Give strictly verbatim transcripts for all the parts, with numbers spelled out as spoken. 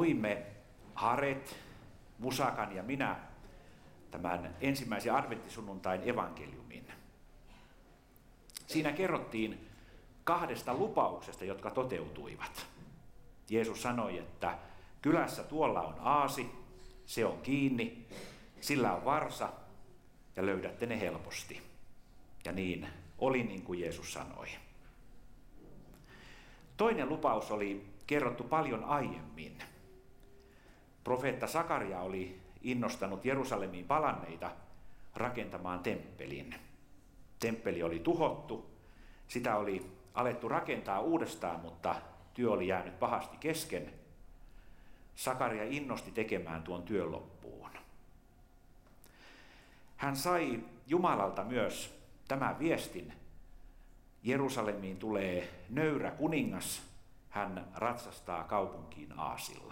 luimme Haret, Musakan ja minä tämän ensimmäisen adventtisunnuntain evankeliumin. Siinä kerrottiin kahdesta lupauksesta, jotka toteutuivat. Jeesus sanoi, että kylässä tuolla on aasi, se on kiinni, sillä on varsa ja löydätte ne helposti. Ja niin oli niin kuin Jeesus sanoi. Toinen lupaus oli kerrottu paljon aiemmin. Profeetta Sakaria oli innostanut Jerusalemiin palanneita rakentamaan temppelin. Temppeli oli tuhottu, sitä oli alettu rakentaa uudestaan, mutta työ oli jäänyt pahasti kesken. Sakaria innosti tekemään tuon työn loppuun. Hän sai Jumalalta myös tämän viestin. Jerusalemiin tulee nöyrä kuningas, hän ratsastaa kaupunkiin aasilla.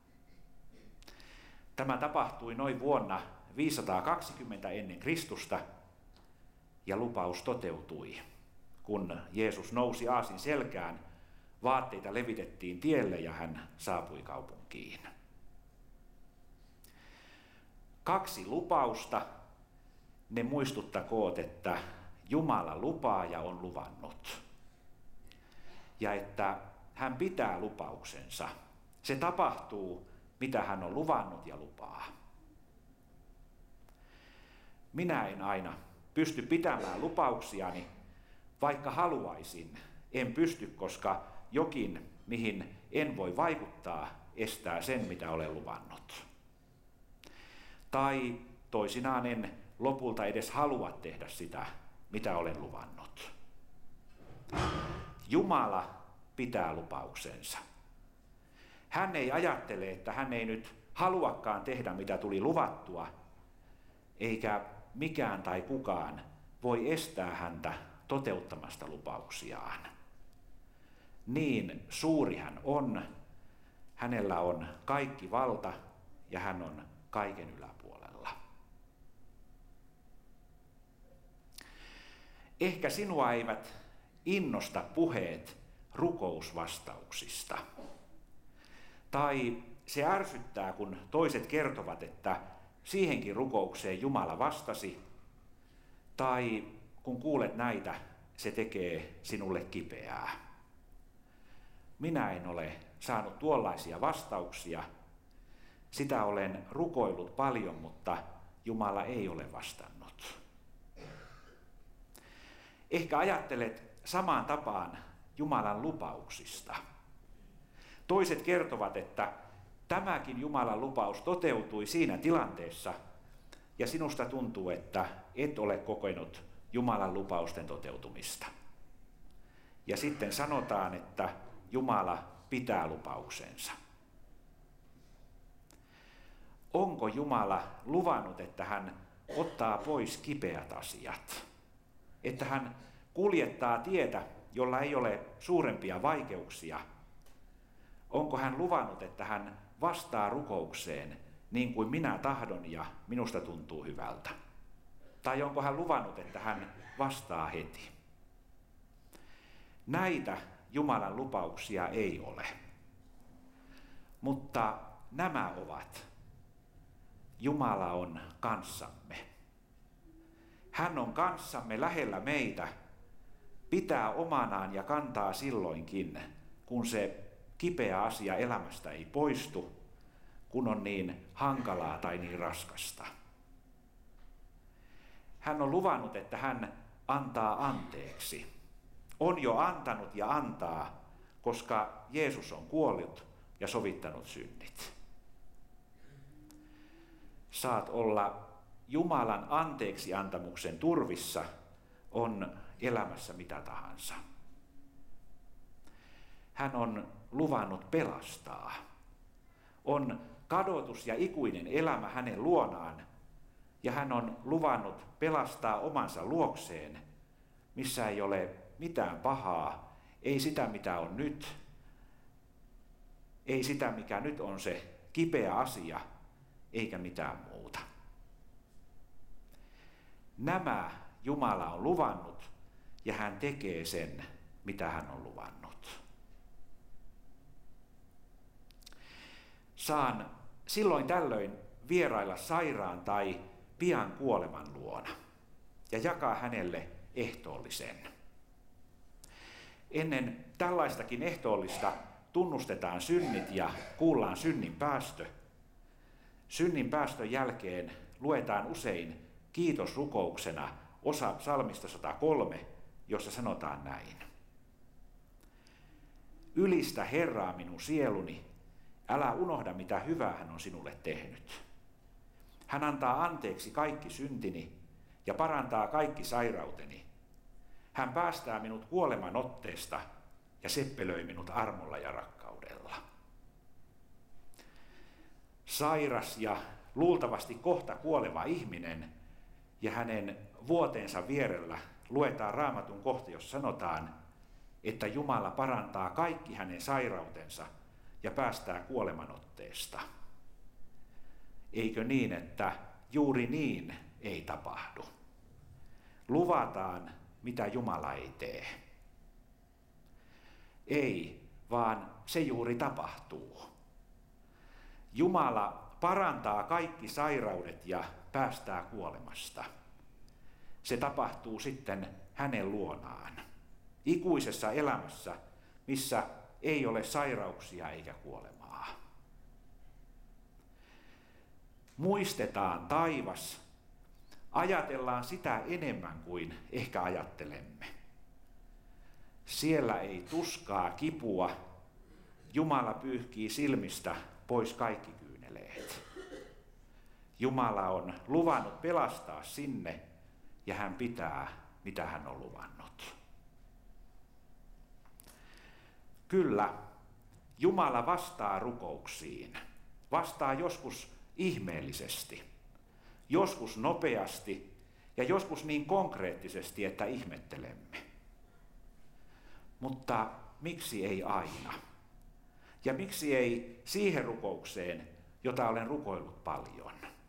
Tämä tapahtui noin vuonna viisisataakaksikymmentä ennen Kristusta ja lupaus toteutui. Kun Jeesus nousi aasin selkään, vaatteita levitettiin tielle ja hän saapui kaupunkiin. Kaksi lupausta, ne muistuttakoot, että Jumala lupaa ja on luvannut. Ja että hän pitää lupauksensa. Se tapahtuu, mitä hän on luvannut ja lupaa. Minä en aina pysty pitämään lupauksiani, vaikka haluaisin. En pysty, koska jokin, mihin en voi vaikuttaa, estää sen, mitä olen luvannut. Tai toisinaan en lopulta edes halua tehdä sitä, mitä olen luvannut. Jumala pitää lupauksensa. Hän ei ajattele, että hän ei nyt haluakaan tehdä, mitä tuli luvattua, eikä mikään tai kukaan voi estää häntä toteuttamasta lupauksiaan. Niin suuri hän on, hänellä on kaikki valta ja hän on kaiken yläpuolella. Ehkä sinua eivät innosta puheet rukousvastauksista. Tai se ärsyttää, kun toiset kertovat, että siihenkin rukoukseen Jumala vastasi. Tai kun kuulet näitä, se tekee sinulle kipeää. Minä en ole saanut tuollaisia vastauksia. Sitä olen rukoillut paljon, mutta Jumala ei ole vastannut. Ehkä ajattelet samaan tapaan Jumalan lupauksista. Toiset kertovat, että tämäkin Jumalan lupaus toteutui siinä tilanteessa, ja sinusta tuntuu, että et ole kokenut Jumalan lupausten toteutumista. Ja sitten sanotaan, että Jumala pitää lupauksensa. Onko Jumala luvannut, että hän ottaa pois kipeät asiat? Että hän kuljettaa tietä, jolla ei ole suurempia vaikeuksia? Onko hän luvannut, että hän vastaa rukoukseen niin kuin minä tahdon ja minusta tuntuu hyvältä? Tai onko hän luvannut, että hän vastaa heti? Näitä Jumalan lupauksia ei ole. Mutta nämä ovat. Jumala on kanssamme. Hän on kanssamme lähellä meitä, pitää omanaan ja kantaa silloinkin, kun se kipeä asia elämästä ei poistu, kun on niin hankalaa tai niin raskasta. Hän on luvannut, että hän antaa anteeksi. On jo antanut ja antaa, koska Jeesus on kuollut ja sovittanut synnit. Saat olla Jumalan anteeksiantamuksen turvissa, on elämässä mitä tahansa. Hän on luvannut pelastaa. On kadotus ja ikuinen elämä hänen luonaan, ja hän on luvannut pelastaa omansa luokseen, missä ei ole mitään pahaa, ei sitä mitä on nyt, ei sitä mikä nyt on se kipeä asia, eikä mitään muuta. Nämä Jumala on luvannut, ja hän tekee sen, mitä hän on luvannut. saan silloin tällöin vierailla sairaan tai pian kuoleman luona ja jakaa hänelle ehtoollisen. Ennen tällaistakin ehtoollista tunnustetaan synnit ja kuullaan synnin päästö. Synnin päästön jälkeen luetaan usein kiitosrukouksena osa psalmista sata kolme, jossa sanotaan näin. Ylistä Herraa minun sieluni, älä unohda mitä hyvää hän on sinulle tehnyt. Hän antaa anteeksi kaikki syntini ja parantaa kaikki sairauteni. Hän päästää minut kuoleman otteesta ja seppelöi minut armolla ja rakkaudella. Sairas ja luultavasti kohta kuoleva ihminen ja hänen vuoteensa vierellä luetaan Raamatun kohta, jos sanotaan, että Jumala parantaa kaikki hänen sairautensa ja päästää kuolemanotteesta. Eikö niin, että juuri niin ei tapahdu? Luvataan, mitä Jumala ei tee. Ei, vaan se juuri tapahtuu. Jumala parantaa kaikki sairaudet ja päästää kuolemasta. Se tapahtuu sitten hänen luonaan, ikuisessa elämässä, missä ei ole sairauksia eikä kuolemaa. Muistetaan taivas, ajatellaan sitä enemmän kuin ehkä ajattelemme. Siellä ei tuskaa, kipua, Jumala pyyhkii silmistä pois kaikki kyyneleet. Jumala on luvannut pelastaa sinne ja hän pitää, mitä hän on luvannut. Kyllä, Jumala vastaa rukouksiin. Vastaa joskus ihmeellisesti, joskus nopeasti ja joskus niin konkreettisesti, että ihmettelemme. Mutta miksi ei aina? Ja miksi ei siihen rukoukseen, jota olen rukoillut paljon?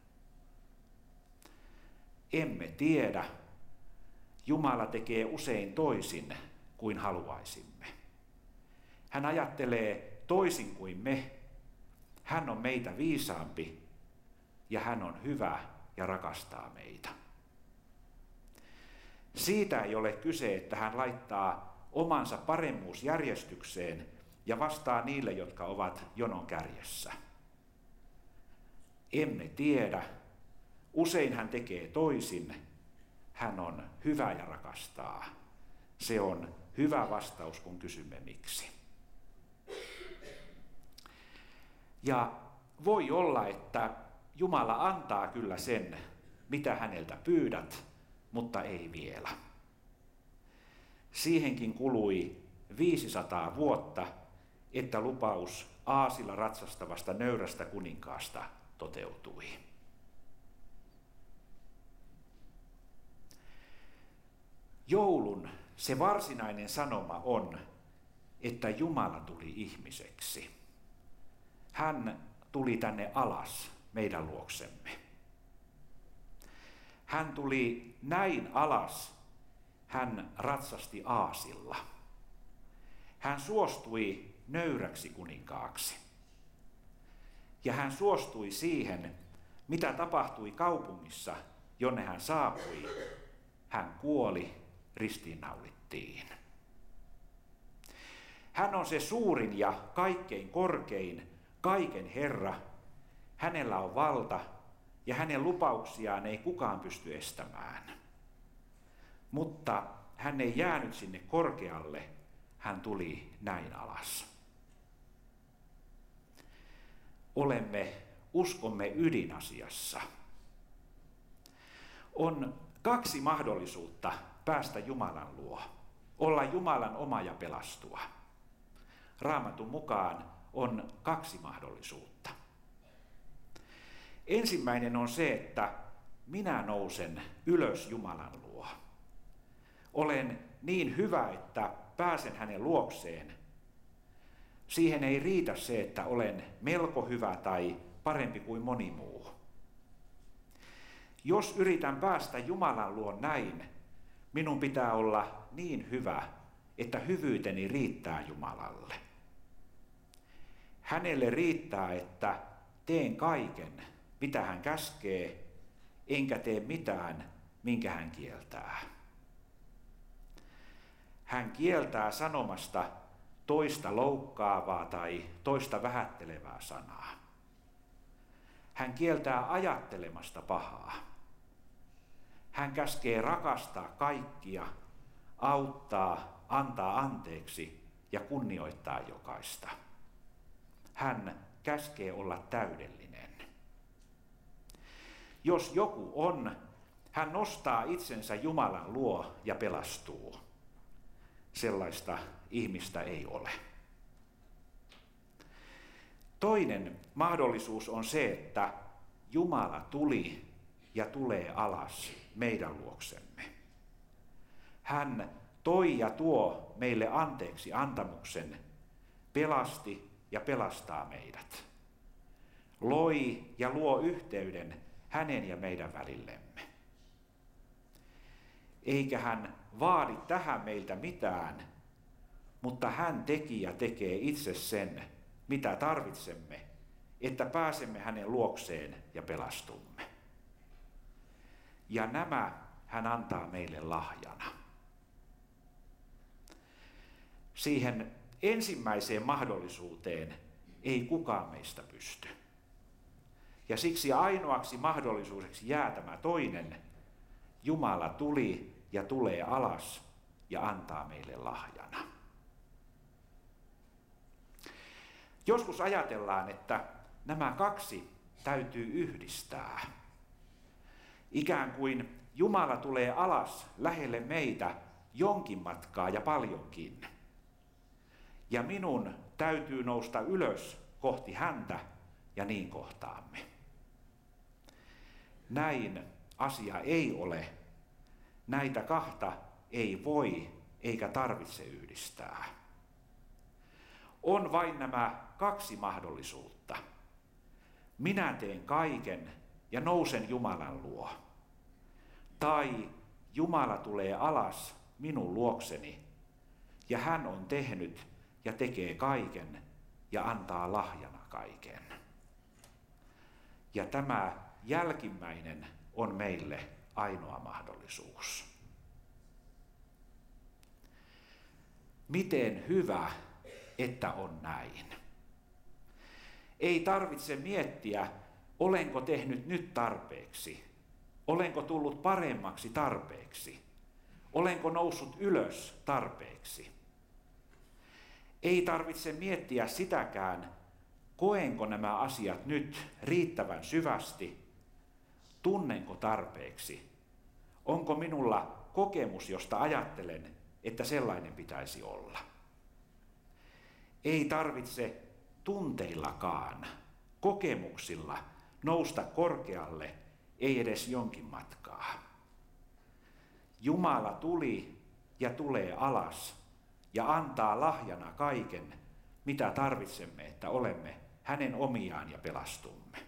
Emme tiedä. Jumala tekee usein toisin kuin haluaisimme. Hän ajattelee toisin kuin me. Hän on meitä viisaampi ja hän on hyvä ja rakastaa meitä. Siitä ei ole kyse, että hän laittaa omansa paremmuusjärjestykseen ja vastaa niille, jotka ovat jonon kärjessä. Emme tiedä. Usein hän tekee toisin. Hän on hyvä ja rakastaa. Se on hyvä vastaus, kun kysymme miksi. Ja voi olla, että Jumala antaa kyllä sen, mitä häneltä pyydät, mutta ei vielä. Siihenkin kului viisisataa vuotta, että lupaus aasilla ratsastavasta nöyrästä kuninkaasta toteutui. Joulun se varsinainen sanoma on, että Jumala tuli ihmiseksi. Hän tuli tänne alas meidän luoksemme. Hän tuli näin alas, hän ratsasti aasilla. Hän suostui nöyräksi kuninkaaksi. Ja hän suostui siihen, mitä tapahtui kaupungissa, jonne hän saapui. Hän kuoli, ristiinnaulittiin. Hän on se suurin ja kaikkein korkein, kaiken Herra. Hänellä on valta ja hänen lupauksiaan ei kukaan pysty estämään. Mutta hän ei jäänyt sinne korkealle, hän tuli näin alas. Olemme uskomme ydinasiassa. On kaksi mahdollisuutta päästä Jumalan luo, olla Jumalan oma ja pelastua. Raamatun mukaan on kaksi mahdollisuutta. Ensimmäinen on se, että minä nousen ylös Jumalan luo. Olen niin hyvä, että pääsen hänen luokseen. Siihen ei riitä se, että olen melko hyvä tai parempi kuin moni muu. Jos yritän päästä Jumalan luon näin, minun pitää olla niin hyvä, että hyvyyteni riittää Jumalalle. Hänelle riittää, että teen kaiken, mitä hän käskee, enkä tee mitään, minkä hän kieltää. Hän kieltää sanomasta toista loukkaavaa tai toista vähättelevää sanaa. Hän kieltää ajattelemasta pahaa. Hän käskee rakastaa kaikkia, auttaa, antaa anteeksi ja kunnioittaa jokaista. Hän käskee olla täydellinen. Jos joku on, hän nostaa itsensä Jumalan luo ja pelastuu. Sellaista ihmistä ei ole. Toinen mahdollisuus on se, että Jumala tuli ja tulee alas meidän luoksemme. Hän toi ja tuo meille anteeksi antamuksen, pelasti ja pelastaa meidät. Loi ja luo yhteyden hänen ja meidän välillemme. Eikä hän vaadi tähän meiltä mitään, mutta hän teki ja tekee itse sen, mitä tarvitsemme, että pääsemme hänen luokseen ja pelastumme. Ja nämä hän antaa meille lahjana. Siihen ensimmäiseen mahdollisuuteen ei kukaan meistä pysty. Ja siksi ainoaksi mahdollisuudeksi jää tämä toinen. Jumala tuli ja tulee alas ja antaa meille lahjana. Joskus ajatellaan, että nämä kaksi täytyy yhdistää. Ikään kuin Jumala tulee alas lähelle meitä jonkin matkaa ja paljonkin. Ja minun täytyy nousta ylös kohti häntä ja niin kohtaamme. Näin asia ei ole. Näitä kahta ei voi eikä tarvitse yhdistää. On vain nämä kaksi mahdollisuutta. Minä teen kaiken ja nousen Jumalan luo. Tai Jumala tulee alas minun luokseni ja hän on tehnyt ja tekee kaiken ja antaa lahjana kaiken. Ja tämä jälkimmäinen on meille ainoa mahdollisuus. Miten hyvä, että on näin. Ei tarvitse miettiä, olenko tehnyt nyt tarpeeksi, olenko tullut paremmaksi tarpeeksi, olenko noussut ylös tarpeeksi. Ei tarvitse miettiä sitäkään, koenko nämä asiat nyt riittävän syvästi, tunnenko tarpeeksi, onko minulla kokemus, josta ajattelen, että sellainen pitäisi olla. Ei tarvitse tunteillakaan, kokemuksilla nousta korkealle, ei edes jonkin matkaa. Jumala tuli ja tulee alas ja antaa lahjana kaiken, mitä tarvitsemme, että olemme hänen omiaan ja pelastumme.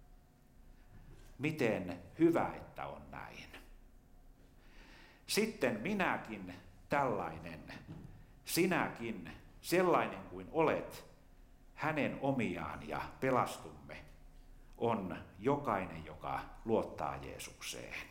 Miten hyvä, että on näin. Sitten minäkin tällainen, sinäkin sellainen kuin olet, hänen omiaan ja pelastumme, on jokainen, joka luottaa Jeesukseen.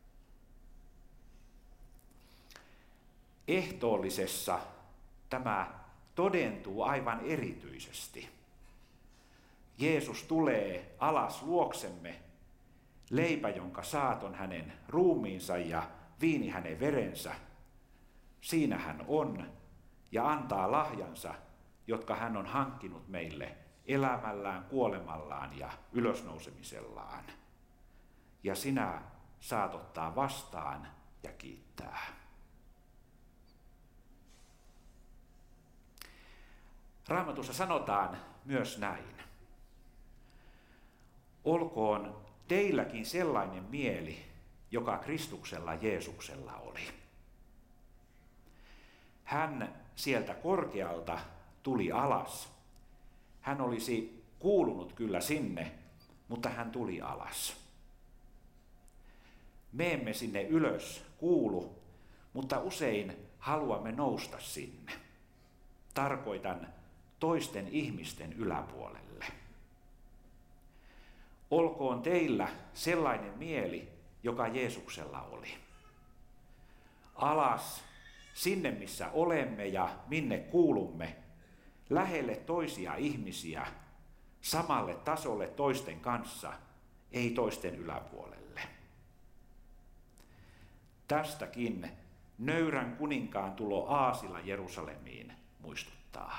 Ehtoollisessa tämä todentuu aivan erityisesti. Jeesus tulee alas luoksemme, leipä, jonka saat, on hänen ruumiinsa ja viini hänen verensä. Siinä hän on ja antaa lahjansa, jotka hän on hankkinut meille elämällään, kuolemallaan ja ylösnousemisellaan. Ja sinä saat ottaa vastaan ja kiittää. Raamatussa sanotaan myös näin. Olkoon teilläkin sellainen mieli, joka Kristuksella Jeesuksella oli. Hän sieltä korkealta tuli alas. Hän olisi kuulunut kyllä sinne, mutta hän tuli alas. Me emme sinne ylös kuulu, mutta usein haluamme nousta sinne. Tarkoitan toisten ihmisten yläpuolelle. Olkoon teillä sellainen mieli, joka Jeesuksella oli. Alas sinne, missä olemme ja minne kuulumme, lähelle toisia ihmisiä, samalle tasolle toisten kanssa, ei toisten yläpuolelle. Tästäkin nöyrän kuninkaan tulo aasilla Jerusalemiin muistuttaa.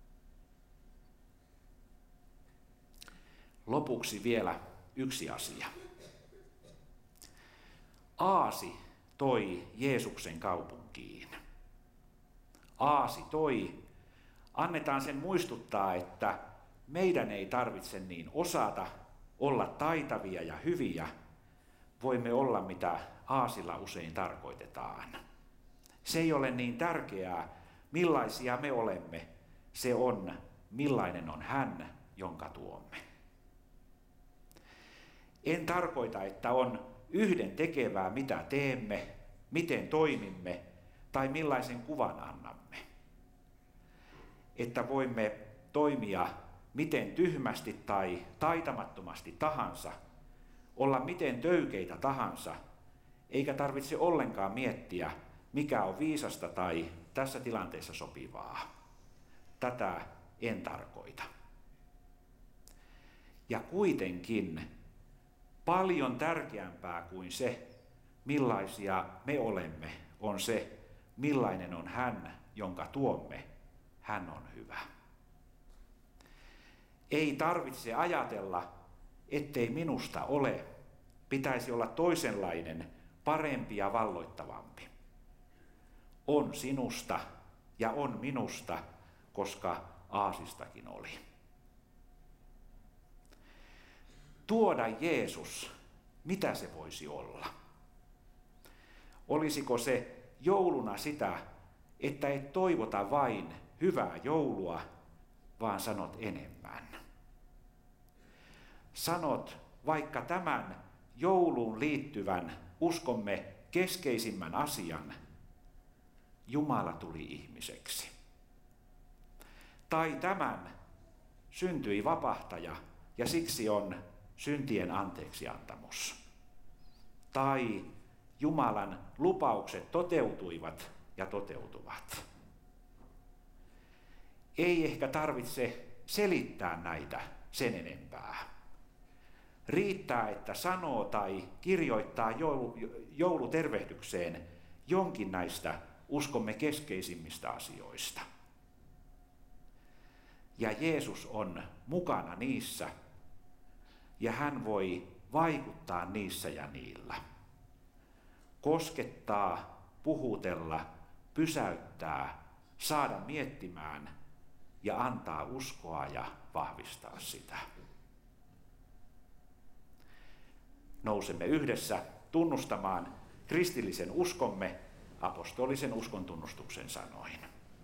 Lopuksi vielä yksi asia. Aasi toi Jeesuksen kaupunkiin. Aasi toi. Annetaan sen muistuttaa, että meidän ei tarvitse niin osata olla taitavia ja hyviä. Voimme olla mitä aasilla usein tarkoitetaan. Se ei ole niin tärkeää, millaisia me olemme. Se on, millainen on hän, jonka tuomme. En tarkoita, että on yhden tekevää, mitä teemme, miten toimimme tai millaisen kuvan annamme. Että voimme toimia miten tyhmästi tai taitamattomasti tahansa, olla miten töykeitä tahansa, eikä tarvitse ollenkaan miettiä, mikä on viisasta tai tässä tilanteessa sopivaa. Tätä en tarkoita. Ja kuitenkin paljon tärkeämpää kuin se, millaisia me olemme, on se, millainen on hän, jonka tuomme. Hän on hyvä. Ei tarvitse ajatella, ettei minusta ole. Pitäisi olla toisenlainen, parempi ja valloittavampi. On sinusta ja on minusta, koska Aasistakin oli. Tuoda Jeesus, mitä se voisi olla? Olisiko se jouluna sitä, että et toivota vain hyvää joulua, vaan sanot enemmän? Sanot vaikka tämän jouluun liittyvän uskomme keskeisimmän asian, Jumala tuli ihmiseksi. Tai tämän, syntyi vapahtaja ja siksi on syntien anteeksiantamus. Tai Jumalan lupaukset toteutuivat ja toteutuvat. Ei ehkä tarvitse selittää näitä sen enempää. Riittää, että sanoo tai kirjoittaa joulu, joulutervehdykseen jonkin näistä uskomme keskeisimmistä asioista. Ja Jeesus on mukana niissä, ja hän voi vaikuttaa niissä ja niillä. Koskettaa, puhutella, pysäyttää, saada miettimään ja antaa uskoa ja vahvistaa sitä. Nousemme yhdessä tunnustamaan kristillisen uskomme apostolisen uskon tunnustuksen sanoin.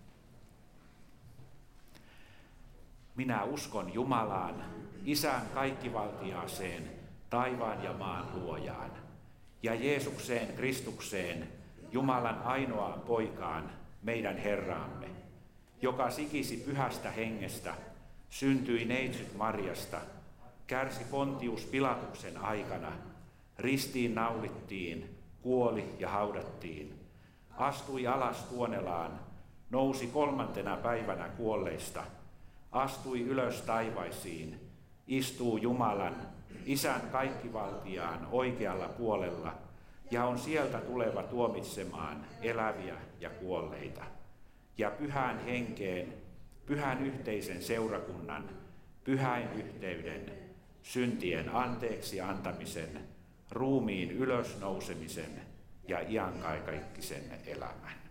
Minä uskon Jumalaan, Isän kaikkivaltiaaseen, taivaan ja maan luojaan, ja Jeesukseen Kristukseen, Jumalan ainoaan poikaan, meidän Herraamme, joka sikisi pyhästä hengestä, syntyi neitsyt Marjasta, kärsi Pontius Pilatuksen aikana, ristiin naulittiin, kuoli ja haudattiin, astui alas Tuonelaan, nousi kolmantena päivänä kuolleista, astui ylös taivaisiin, istuu Jumalan, Isän kaikkivaltiaan oikealla puolella ja on sieltä tuleva tuomitsemaan eläviä ja kuolleita. Ja pyhän henkeen, pyhän yhteisen seurakunnan, pyhäin yhteyden, syntien anteeksi antamisen, ruumiin ylösnousemisen ja iankaikkisen elämän.